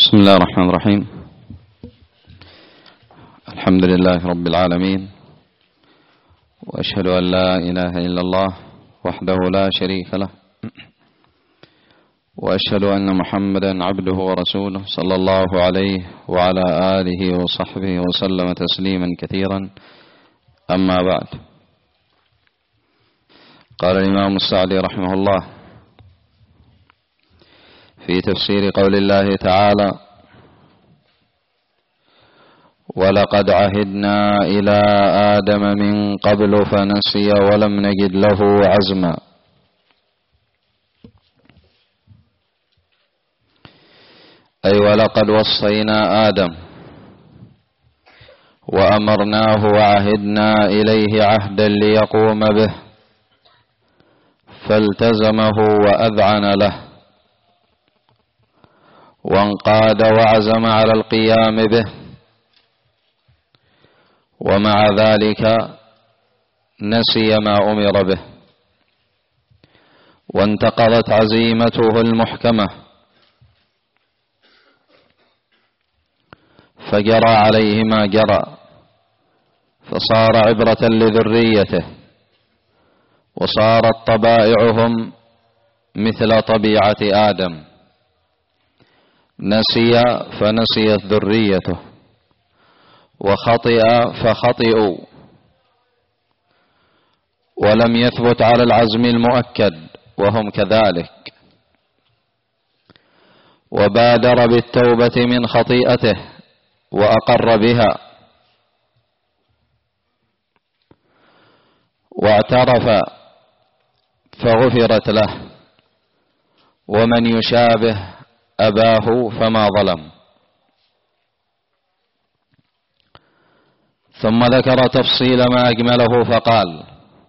بسم الله الرحمن الرحيم. الحمد لله رب العالمين، وأشهد أن لا إله إلا الله وحده لا شريك له، وأشهد أن محمدا عبده ورسوله صلى الله عليه وعلى آله وصحبه وسلم تسليما كثيرا. أما بعد، قال الإمام السعدي رحمه الله في تفسير قول الله تعالى: ولقد عهدنا إلى آدم من قبل فنسي ولم نجد له عزما. أي ولقد وصينا آدم وأمرناه وعهدنا إليه عهدا ليقوم به، فالتزمه وأذعن له وانقاد وعزم على القيام به، ومع ذلك نسي ما أمر به، وانتقضت عزيمته المحكمة، فجرى عليه ما جرى، فصار عبرة لذريته، وصارت طبائعهم مثل طبيعة آدم، نسي فنسيت ذريته، وخطئ فخطئوا، ولم يثبت على العزم المؤكد وهم كذلك، وبادر بالتوبة من خطيئته وأقر بها، واعترف فغفرت له، ومن يشابه أباه فما ظلم. ثم ذكر تفصيل ما أجمله فقال: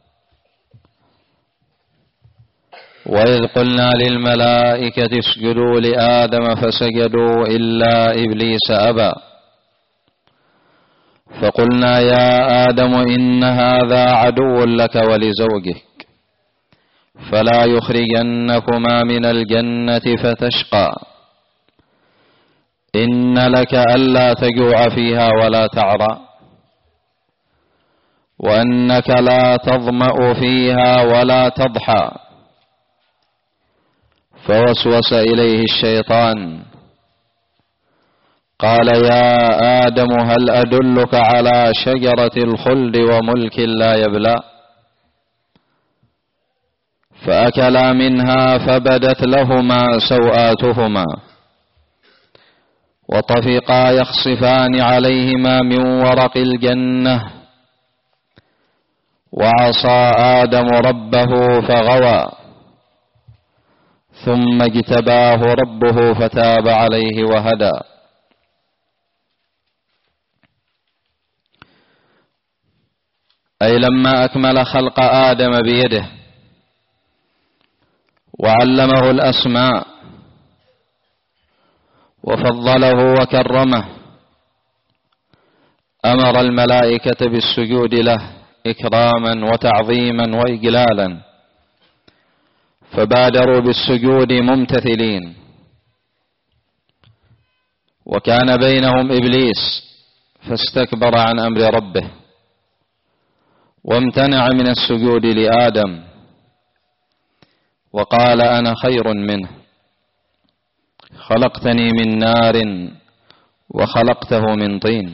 وإذ قلنا للملائكة اسجدوا لآدم فسجدوا إلا إبليس أبى، فقلنا يا آدم إن هذا عدو لك ولزوجك، فلا يخرجنكما من الجنة فتشقى، إن لك ألا تجوع فيها ولا تعرى، وأنك لا تظمأ فيها ولا تضحى. فوسوس إليه الشيطان قال: يا آدم هل أدلك على شجرة الخلد وملك لا يبلى؟ فأكلا منها فبدت لهما سوآتهما وطفقا يخصفان عليهما من ورق الجنة، وعصى آدم ربه فغوى، ثم اجتباه ربه فتاب عليه وهدى. أي لما أكمل خلق آدم بيده وعلمه الأسماء وفضله وكرمه، أمر الملائكة بالسجود له إكراما وتعظيما وإجلالا، فبادروا بالسجود ممتثلين. وكان بينهم إبليس فاستكبر عن أمر ربه وامتنع من السجود لآدم، وقال: أنا خير منه، خلقتني من نار وخلقته من طين.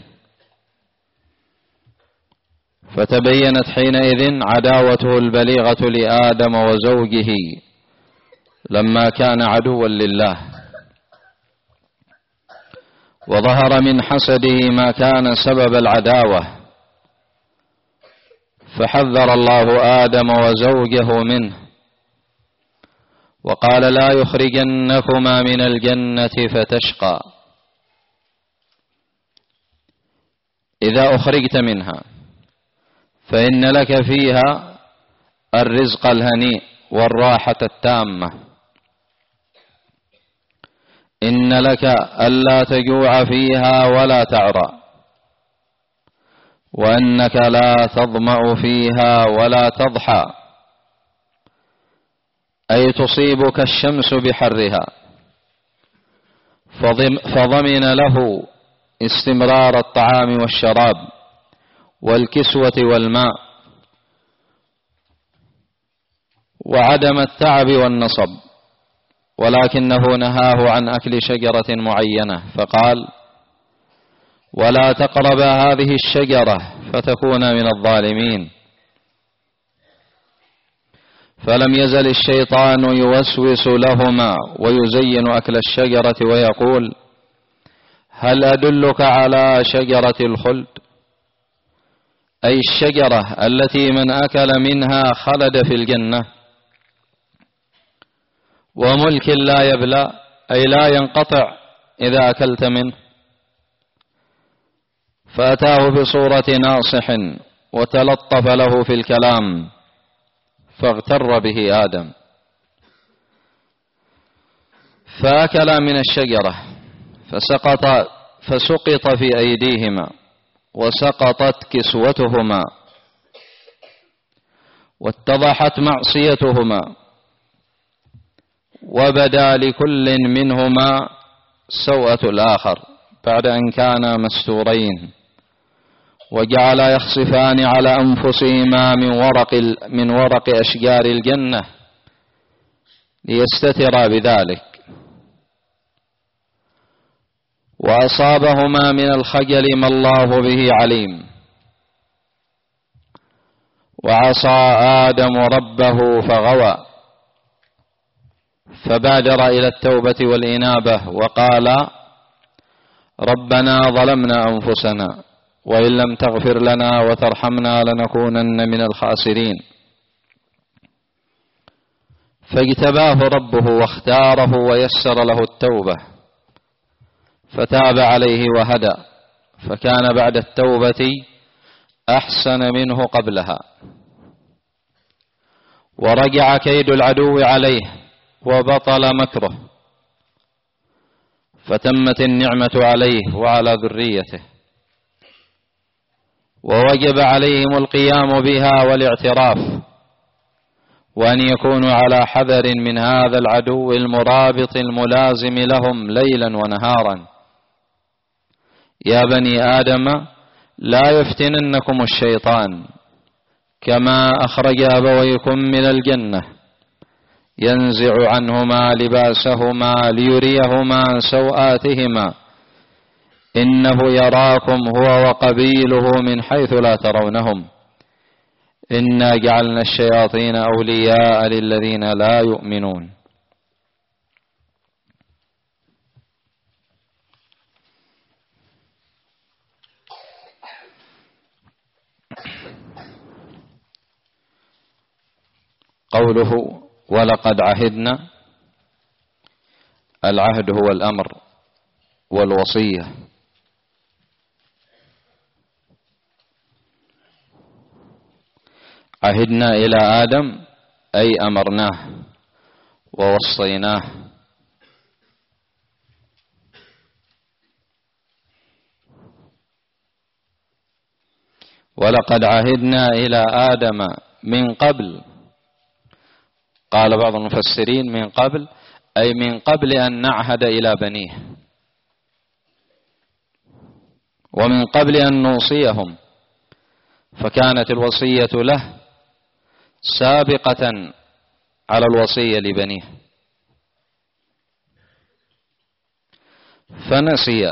فتبينت حينئذ عداوته البليغة لآدم وزوجه لما كان عدوا لله، وظهر من حسده ما كان سبب العداوة، فحذر الله آدم وزوجه منه، وقال: لا يخرجنكما من الجنة فتشقى. إذا أخرجت منها فإن لك فيها الرزق الهنيء والراحة التامة، إن لك ألا تجوع فيها ولا تعرى، وأنك لا تظمأ فيها ولا تضحى، أي تصيبك الشمس بحرها، فضمن له استمرار الطعام والشراب والكسوة والماء وعدم التعب والنصب، ولكنه نهاه عن أكل شجرة معينة فقال: ولا تقرب هذه الشجرة فتكون من الظالمين. فلم يزل الشيطان يوسوس لهما ويزين أكل الشجرة ويقول: هل أدلك على شجرة الخلد؟ أي الشجرة التي من أكل منها خلد في الجنة، وملك لا يبلى أي لا ينقطع إذا أكلت منه. فأتاه بصورة ناصح وتلطف له في الكلام فاغتر به آدم، فأكلا من الشجرة فسقط في أيديهما وسقطت كسوتهما واتضحت معصيتهما، وبدا لكل منهما سوءة الآخر بعد أن كانا مستورين، وجعلا يخصفان على أنفسهما من ورق أشجار الجنة ليستترا بذلك. وأصابهما من الخجل ما الله به عليم. وعصى آدم ربه فغوى، فبادر إلى التوبة والإنابة وقال: ربنا ظلمنا أنفسنا وإن لم تغفر لنا وترحمنا لنكونن من الخاسرين. فاجتباه ربه واختاره ويسر له التوبة فتاب عليه وهدى، فكان بعد التوبة أحسن منه قبلها. ورجع كيد العدو عليه وبطل مكره، فتمت النعمة عليه وعلى ذريته، ووجب عليهم القيام بها والاعتراف، وأن يكونوا على حذر من هذا العدو المرابط الملازم لهم ليلا ونهارا. يا بني آدم لا يفتننكم الشيطان كما أخرج أبويكم من الجنة ينزع عنهما لباسهما ليريهما سوآتهما إنه يراكم هو وقبيله من حيث لا ترونهم إنا جعلنا الشياطين أولياء للذين لا يؤمنون. قوله ولقد عهدنا، العهد هو الأمر والوصية، عهدنا إلى آدم أي أمرناه ووصيناه. ولقد عهدنا إلى آدم من قبل، قال بعض المفسرين من قبل أي من قبل أن نعهد إلى بنيه، ومن قبل أن نوصيهم، فكانت الوصية له سابقة على الوصية لبنيه، فنسي.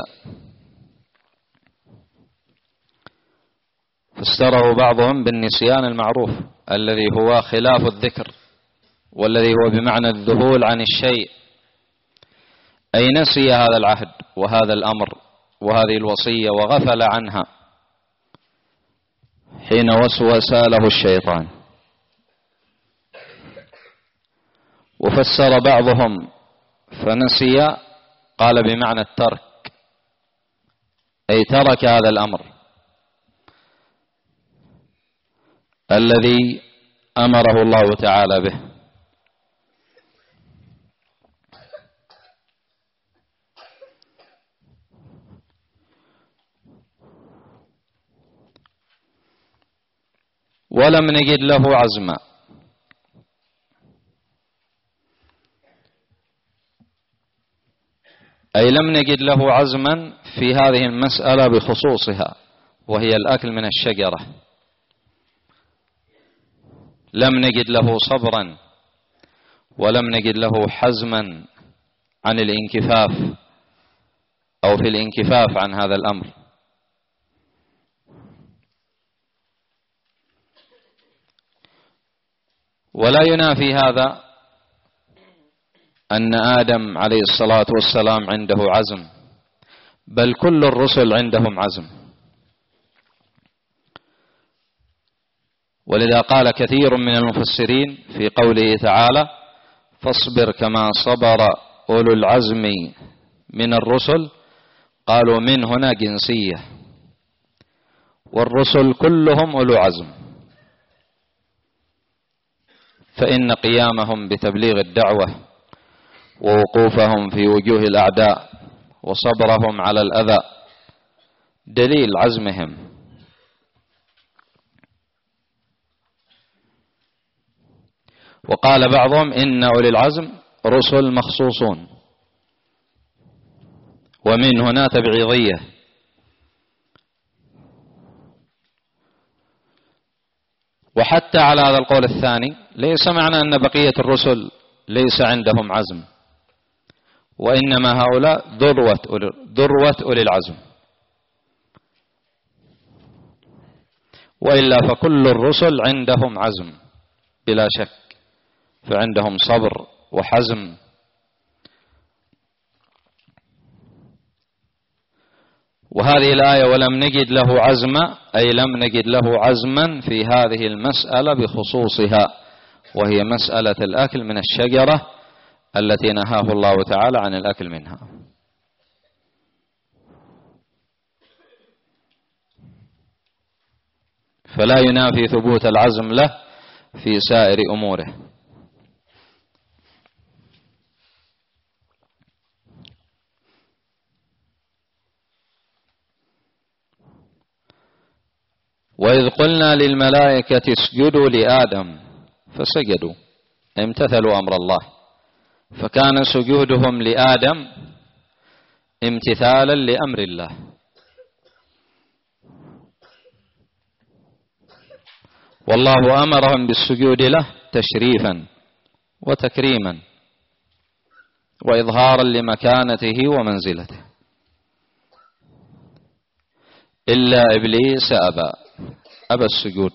فسره بعضهم بالنسيان المعروف الذي هو خلاف الذكر، والذي هو بمعنى الذهول عن الشيء، أي نسي هذا العهد وهذا الأمر وهذه الوصية وغفل عنها حين وسوس له الشيطان. وفسر بعضهم فنسي قال بمعنى الترك، أي ترك هذا الأمر الذي أمره الله تعالى به. ولم نجد له عزما، أي لم نجد له عزما في هذه المسألة بخصوصها، وهي الأكل من الشجرة. لم نجد له صبرا، ولم نجد له حزما عن الانكفاف أو في الانكفاف عن هذا الأمر. ولا ينافي هذا أن آدم عليه الصلاة والسلام عنده عزم، بل كل الرسل عندهم عزم. ولذا قال كثير من المفسرين في قوله تعالى: فاصبر كما صبر أولو العزم من الرسل، قالوا من هنا جنسية، والرسل كلهم أولو عزم، فإن قيامهم بتبليغ الدعوة ووقوفهم في وجوه الأعداء وصبرهم على الأذى دليل عزمهم. وقال بعضهم إن أولي العزم رسل مخصوصون، ومن هنا تبعيضية. وحتى على هذا القول الثاني ليس معنى أن بقية الرسل ليس عندهم عزم، وإنما هؤلاء ذروة أولي العزم، وإلا فكل الرسل عندهم عزم بلا شك، فعندهم صبر وحزم. وهذه الآية ولم نجد له عزما، أي لم نجد له عزما في هذه المسألة بخصوصها، وهي مسألة الأكل من الشجرة التي نهاه الله تعالى عن الأكل منها. فلا ينافي ثبوت العزم له في سائر أموره. وإذ قلنا للملائكة اسجدوا لآدم فسجدوا، امتثلوا أمر الله، فكان سجودهم لآدم امتثالا لأمر الله. والله أمرهم بالسجود له تشريفا وتكريما وإظهارا لمكانته ومنزلته، إلا إبليس أبى السجود.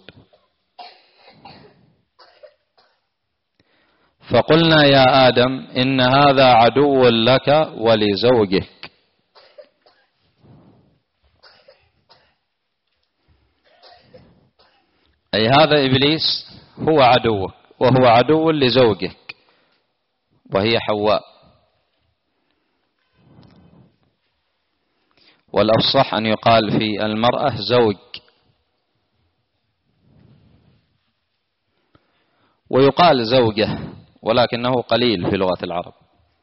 فقلنا يا آدم إن هذا عدو لك ولزوجك. أي هذا إبليس هو عدوك، وهو عدو لزوجك وهي حواء. والأفصح أن يقال في المرأة زوج، ويقال زوجة، ولكنه قليل في لغة العرب،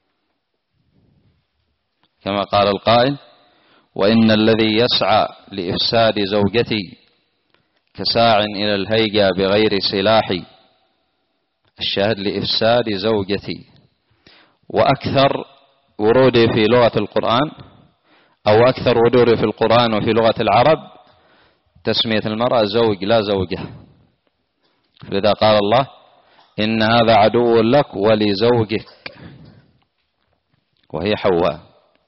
كما قال القائل: وإن الذي يسعى لإفساد زوجتي كساع إلى الهيجا بغير سلاح. الشاهد لإفساد زوجتي. وأكثر ورودي في لغة القرآن، أو أكثر ورودي في القرآن وفي لغة العرب، تسمية المرأة زوج لا زوجة. لذا قال الله: إن هذا عدو لك ولزوجك، وهي حواء.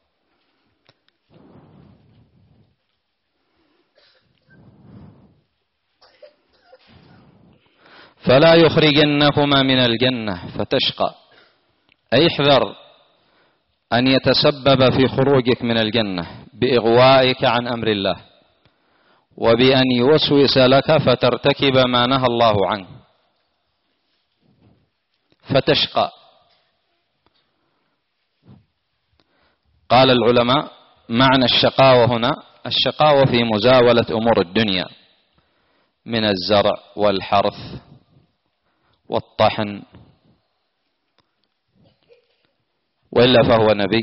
فلا يخرجنكما من الجنة فتشقى، أي احذر أن يتسبب في خروجك من الجنة بإغوائك عن أمر الله، وبأن يوسوس لك فترتكب ما نهى الله عنه فتشقى. قال العلماء: معنى الشقاوة هنا الشقاوة في مزاولة أمور الدنيا من الزرع والحرث والطحن، وإلا فهو نبي،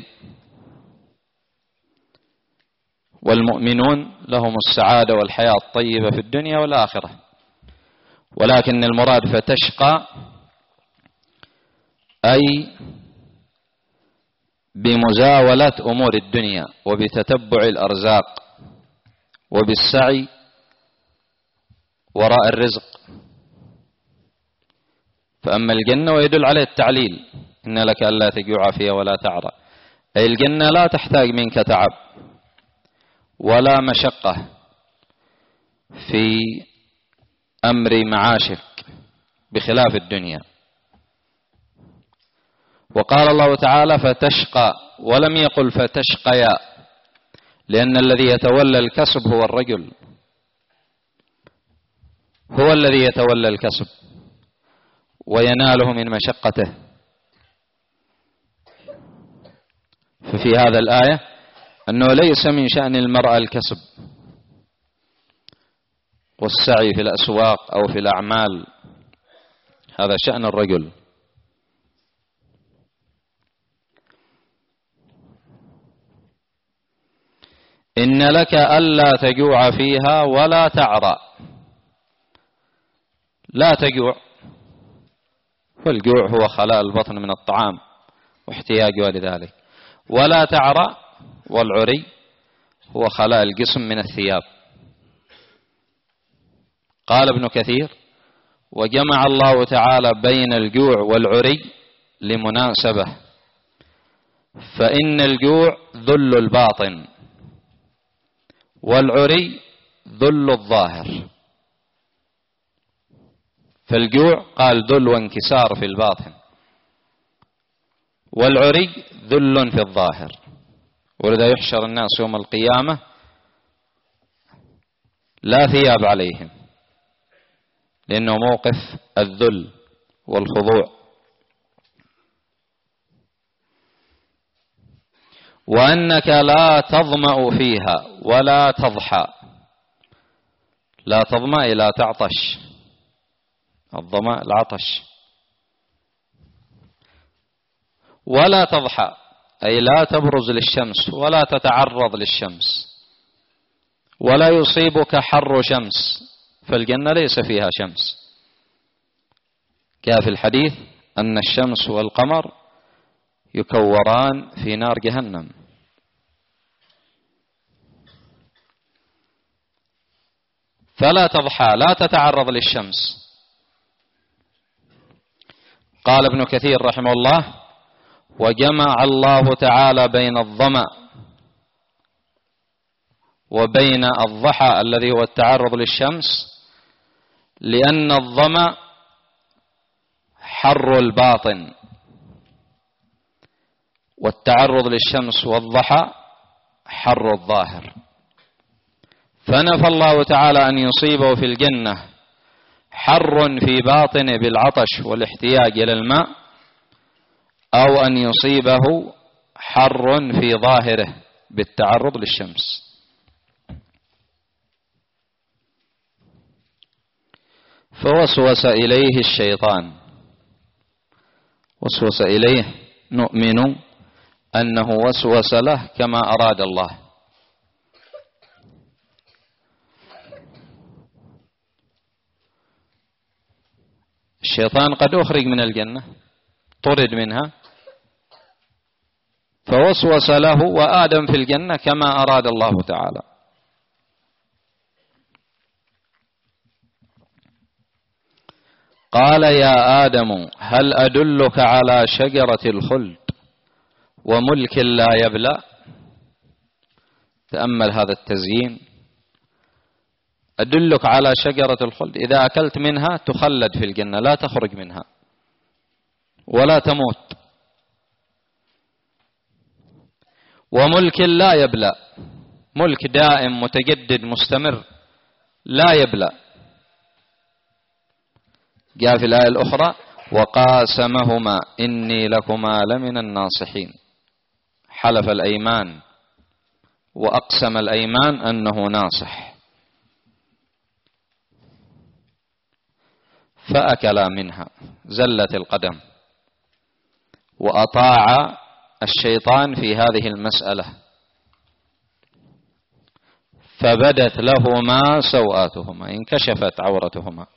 والمؤمنون لهم السعادة والحياة الطيبة في الدنيا والآخرة. ولكن المراد فتشقى أي بمزاولة أمور الدنيا وبتتبع الأرزاق وبالسعي وراء الرزق. فأما الجنة ويدل عليه التعليل: إن لك ألا تجوع فيها ولا تعرى، أي الجنة لا تحتاج منك تعب ولا مشقة في أمر معاشك بخلاف الدنيا. وقال الله تعالى: فتشقى، ولم يقل فتشقيا، لأن الذي يتولى الكسب هو الرجل، هو الذي يتولى الكسب ويناله من مشقته. ففي هذا الآية أنه ليس من شأن المرأة الكسب والسعي في الأسواق أو في الأعمال، هذا شأن الرجل. إن لك ألا تجوع فيها ولا تعرى. لا تجوع، والجوع هو خلاء البطن من الطعام واحتياجه لذلك. ولا تعرى، والعري هو خلاء الجسم من الثياب. قال ابن كثير: وجمع الله تعالى بين الجوع والعري لمناسبة، فإن الجوع ذل الباطن والعري ذل الظاهر. فالجوع قال ذل وانكسار في الباطن، والعري ذل في الظاهر. ولذا يحشر الناس يوم القيامة لا ثياب عليهم، لأنه موقف الذل والخضوع. وأنك لا تظمأ فيها ولا تضحى. لا تظمأ أي لا تعطش، الظمأ العطش. ولا تضحى أي لا تبرز للشمس ولا تتعرض للشمس، ولا يصيبك حر شمس، فالجنة ليس فيها شمس. جاء في الحديث أن الشمس والقمر يكوران في نار جهنم. فلا تضحى، لا تتعرض للشمس. قال ابن كثير رحمه الله: وجمع الله تعالى بين الظمأ وبين الضحى الذي هو التعرض للشمس، لأن الظمأ حر الباطن، والتعرض للشمس والضحى حر الظاهر. فنفى الله تعالى أن يصيبه في الجنة حر في باطنه بالعطش والاحتياج إلى الماء، أو أن يصيبه حر في ظاهره بالتعرض للشمس. فوسوس إليه الشيطان، وسوس إليه، نؤمن أنه وسوس له كما أراد الله. الشيطان قد أخرج من الجنة، طرد منها، فوسوس له وآدم في الجنة كما أراد الله تعالى. قال: يا آدم هل أدلك على شجرة الخلد وملك لا يبلى؟ تأمل هذا التزيين. أدلك على شجرة الخلد، إذا أكلت منها تخلد في الجنة، لا تخرج منها ولا تموت. وملك لا يبلى، ملك دائم متجدد مستمر لا يبلى. جاء في الآية الأخرى: وقاسمهما إني لكما لمن الناصحين. حلف الأيمان وأقسم الأيمان أنه ناصح، فأكلا منها، زلت القدم، وأطاع الشيطان في هذه المسألة، فبدت لهما سوآتهما، انكشفت عورتهما.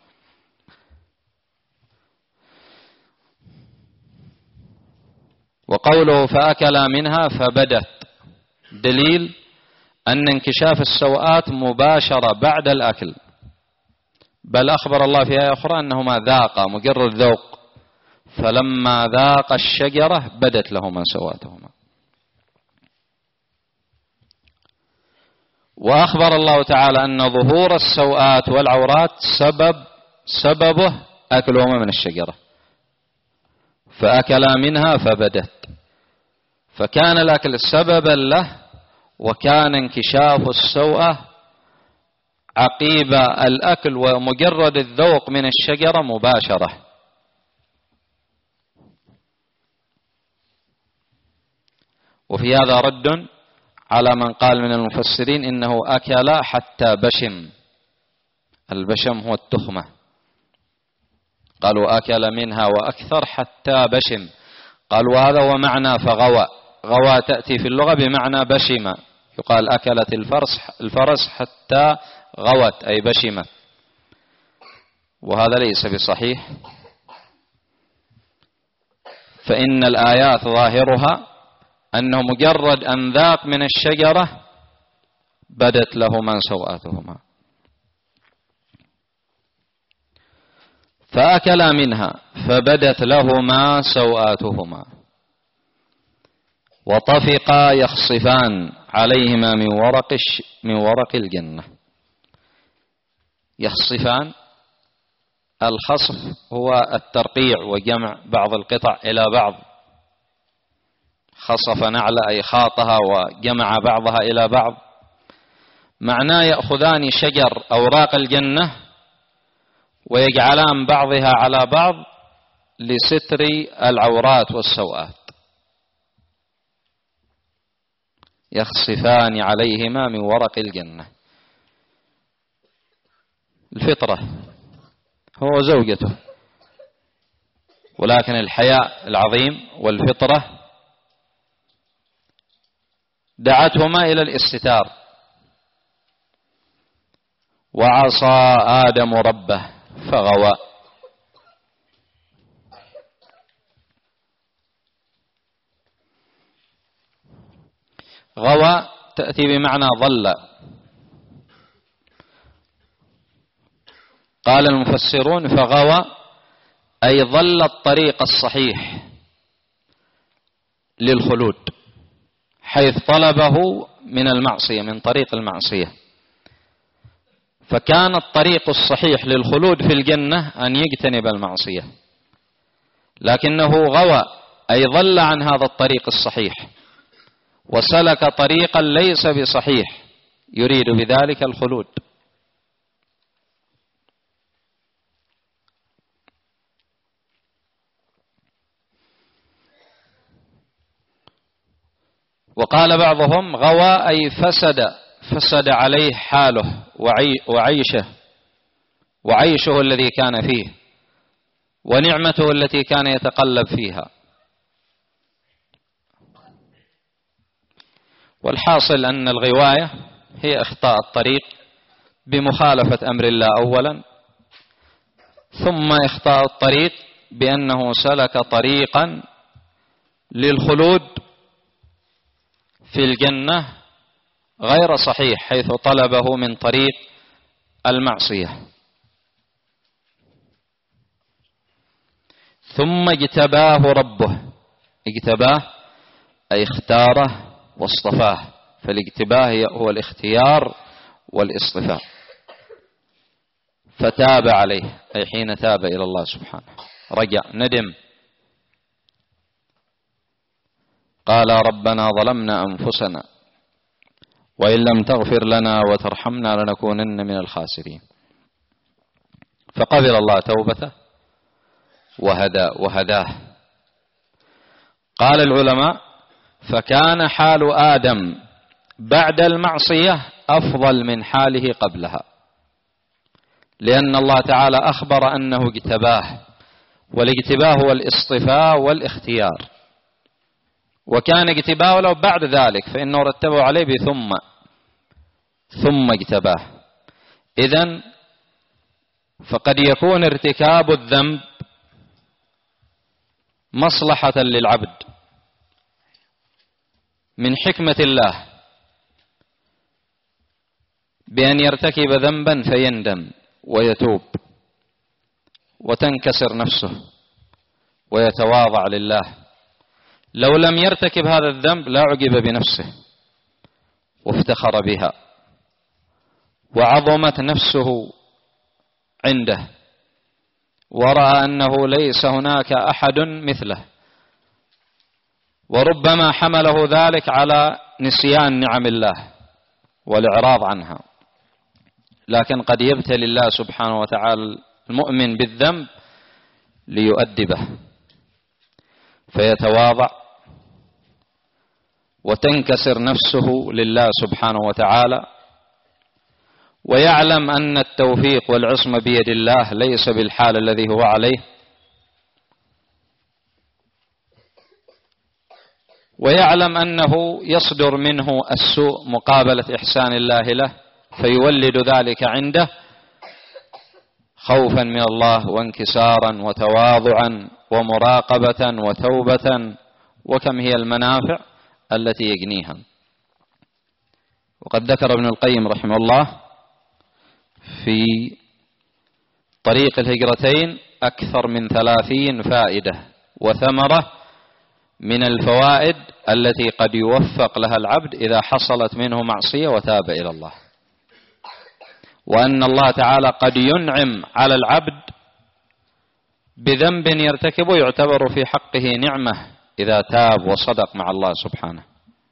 وقوله فأكلا منها فبدت دليل أن انكشاف السوءات مباشرة بعد الأكل، بل أخبر الله في آية أخرى أنهما ذاقا مجرد ذوق، فلما ذاق الشجرة بدت لهما سوءاتهما. وأخبر الله تعالى أن ظهور السوءات والعورات سببه أكلهما من الشجرة، فأكلا منها فبدت، فكان الأكل سببا له، وكان انكشاف السوءة عقيب الأكل ومجرد الذوق من الشجرة مباشرة. وفي هذا رد على من قال من المفسرين إنه أكل حتى بشم. البشم هو التخمة، قالوا أكل منها وأكثر حتى بشم، قالوا وهذا هو معنى فغوى. غوى تأتي في اللغة بمعنى بشم، يقال أكلت الفرس حتى غوت أي بشمت، وهذا ليس بصحيح، فإن الآيات ظاهرها أنه مجرد أن ذاق من الشجرة بدت لهما سوآتهما. فأكلا منها فبدت لهما سوآتهما وطفقا يخصفان عليهما من ورق الجنة. يخصفان، الخصف هو الترقيع وجمع بعض القطع إلى بعض، خصف نعل أي خاطها وجمع بعضها إلى بعض، معناه يأخذان شجر أوراق الجنة ويجعلان بعضها على بعض لستر العورات والسوءات. يخصفان عليهما من ورق الجنة. الفطرة هو زوجته، ولكن الحياء العظيم والفطرة دعتهما إلى الاستتار. وعصى آدم ربه فغوى. غوى تأتي بمعنى ضل. قال المفسرون فغوى أي ضل الطريق الصحيح للخلود، حيث طلبه من المعصية، من طريق المعصية، فكان الطريق الصحيح للخلود في الجنة أن يجتنب المعصية، لكنه غوى أي ضل عن هذا الطريق الصحيح وسلك طريقا ليس بصحيح يريد بذلك الخلود. وقال بعضهم غوى أي فسد عليه حاله وعيشه الذي كان فيه ونعمته التي كان يتقلب فيها. والحاصل أن الغواية هي إخطاء الطريق بمخالفة أمر الله أولا، ثم إخطاء الطريق بأنه سلك طريقا للخلود في الجنة غير صحيح، حيث طلبه من طريق المعصية. ثم اجتباه ربه. اجتباه أي اختاره واصطفاه، فالاجتباه هو الاختيار والاصطفاء. فتاب عليه أي حين تاب إلى الله سبحانه، رجع، ندم، قال ربنا ظلمنا أنفسنا وإن لم تغفر لنا وترحمنا لنكونن من الخاسرين، فقبل الله توبته وهداه. قال العلماء فكان حال آدم بعد المعصية أفضل من حاله قبلها، لأن الله تعالى أخبر أنه اجتباه، والاجتباه هو الاصطفاء والاختيار، وكان اجتباه له بعد ذلك فإنه رتبه عليه ثم اجتباه. إذن فقد يكون ارتكاب الذنب مصلحة للعبد من حكمة الله بأن يرتكب ذنبا فيندم ويتوب وتنكسر نفسه ويتواضع لله. لو لم يرتكب هذا الذنب لا عجب بنفسه وافتخر بها وعظمت نفسه عنده ورأى أنه ليس هناك أحد مثله، وربما حمله ذلك على نسيان نعم الله والإعراض عنها. لكن قد يبتلي الله سبحانه وتعالى المؤمن بالذنب ليؤدبه فيتواضع وتنكسر نفسه لله سبحانه وتعالى، ويعلم أن التوفيق والعصمة بيد الله ليس بالحال الذي هو عليه، ويعلم أنه يصدر منه السوء مقابلة إحسان الله له، فيولد ذلك عنده خوفا من الله وانكسارا وتواضعا ومراقبة وتوبة، وكم هي المنافع التي يجنيها. وقد ذكر ابن القيم رحمه الله في طريق الهجرتين أكثر من 30 فائدة وثمرة من الفوائد التي قد يوفق لها العبد إذا حصلت منه معصية وتاب إلى الله، وأن الله تعالى قد ينعم على العبد بذنب يرتكبه يعتبر في حقه نعمة إذا تاب وصدق مع الله سبحانه.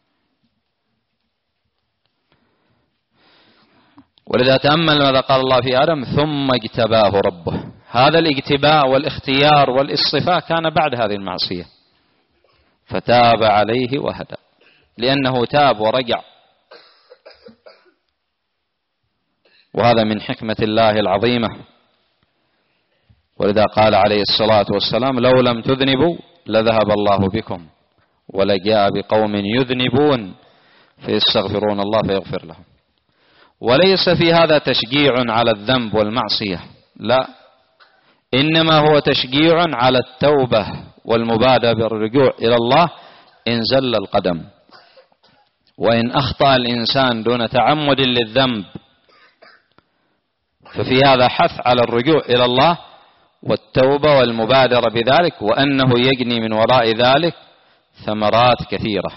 ولذا تأمل ماذا قال الله في آدم: ثم اجتباه ربه. هذا الاجتباء والاختيار والاصطفاء كان بعد هذه المعصية، فتاب عليه وهدى، لأنه تاب ورجع. وهذا من حكمة الله العظيمة. ولذا قال عليه الصلاة والسلام: لو لم تذنبوا لذهب الله بكم ولجاء بقوم يذنبون فيستغفرون الله فيغفر لهم. وليس في هذا تشجيع على الذنب والمعصية، لا، إنما هو تشجيع على التوبة والمبادرة بالرجوع إلى الله إن زل القدم. وإن أخطأ الإنسان دون تعمد للذنب ففي هذا حث على الرجوع إلى الله والتوبة والمبادرة بذلك، وأنه يجني من وراء ذلك ثمرات كثيرة.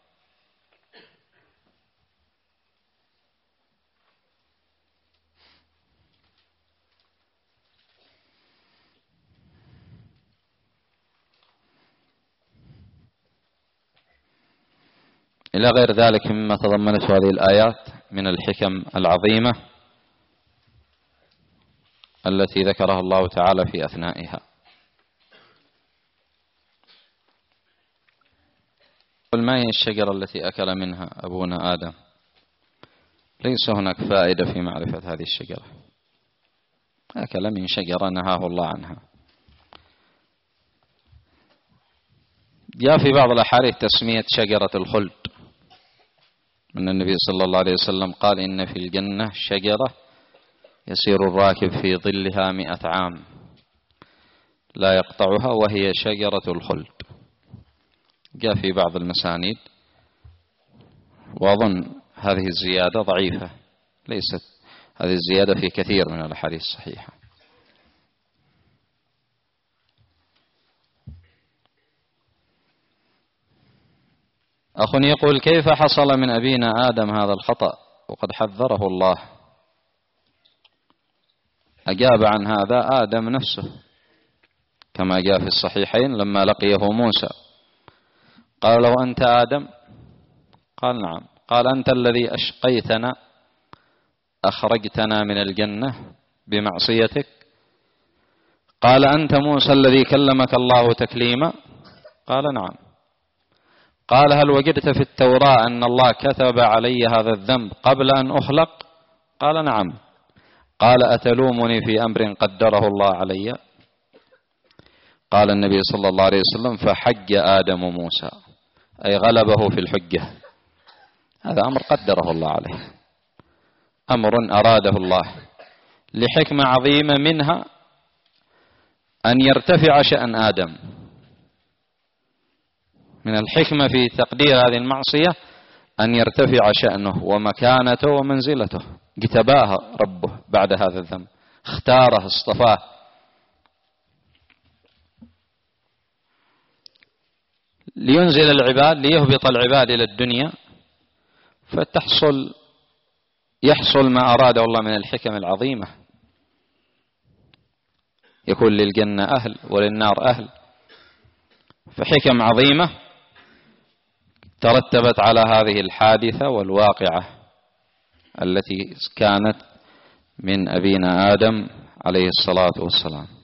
إلى غير ذلك مما تضمنته هذه الآيات من الحكم العظيمة التي ذكرها الله تعالى في أثنائها. ما هي الشجرة التي أكل منها أبونا آدم؟ ليس هناك فائدة في معرفة هذه الشجرة. أكل من شجرة نهاه الله عنها. جاء في بعض الأحاديث تسمية شجرة الخلد، أن النبي صلى الله عليه وسلم قال: إن في الجنة شجرة يسير الراكب في ظلها 100 عام لا يقطعها وهي شجرة الخلد. جاء في بعض المسانيد، وأظن هذه الزيادة ضعيفة، ليست هذه الزيادة في كثير من الأحاديث الصحيحة. أخ يقول: كيف حصل من أبينا آدم هذا الخطأ وقد حذره الله؟ أجاب عن هذا آدم نفسه كما جاء في الصحيحين لما لقيه موسى قال له: أنت آدم؟ قال: نعم. قال: أنت الذي أشقيتنا أخرجتنا من الجنة بمعصيتك؟ قال: أنت موسى الذي كلمك الله تكليما؟ قال: نعم. قال: هل وجدت في التوراة أن الله كتب علي هذا الذنب قبل أن أخلق؟ قال: نعم. قال: أتلومني في أمر قدره الله علي؟ قال النبي صلى الله عليه وسلم: فحج آدم موسى، أي غلبه في الحجة. هذا أمر قدره الله عليه، أمر أراده الله لحكمة عظيمة، منها أن يرتفع شأن آدم من الحكمة في تقدير هذه المعصية أن يرتفع شأنه ومكانته ومنزلته. اجتباه ربه بعد هذا الذنب، اختاره، اصطفاه. لينزل العباد، ليهبط العباد إلى الدنيا، يحصل ما أراده الله من الحكم العظيمة، يكون للجنة أهل وللنار أهل. فحكم عظيمة ترتبت على هذه الحادثة والواقعة التي كانت من أبينا آدم عليه الصلاة والسلام.